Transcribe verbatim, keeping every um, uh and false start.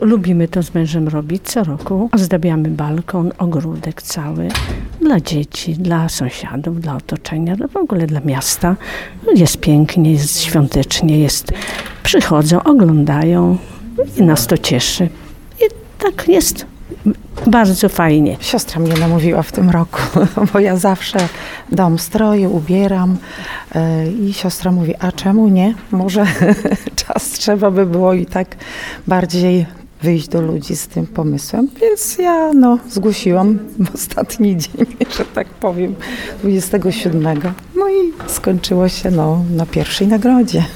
Lubimy to z mężem robić co roku. Ozdabiamy balkon, ogródek cały dla dzieci, dla sąsiadów, dla otoczenia, no w ogóle dla miasta. Jest pięknie, jest świątecznie, jest. Przychodzą, oglądają i nas to cieszy. I tak jest bardzo fajnie. Siostra mnie namówiła w tym roku, bo ja zawsze dom stroję, ubieram i siostra mówi, a czemu nie? Może czas trzeba by było i tak bardziej wyjść do ludzi z tym pomysłem, więc ja no, zgłosiłam w ostatni dzień, że tak powiem, dwudziestego siódmego. No i skończyło się no, na pierwszej nagrodzie.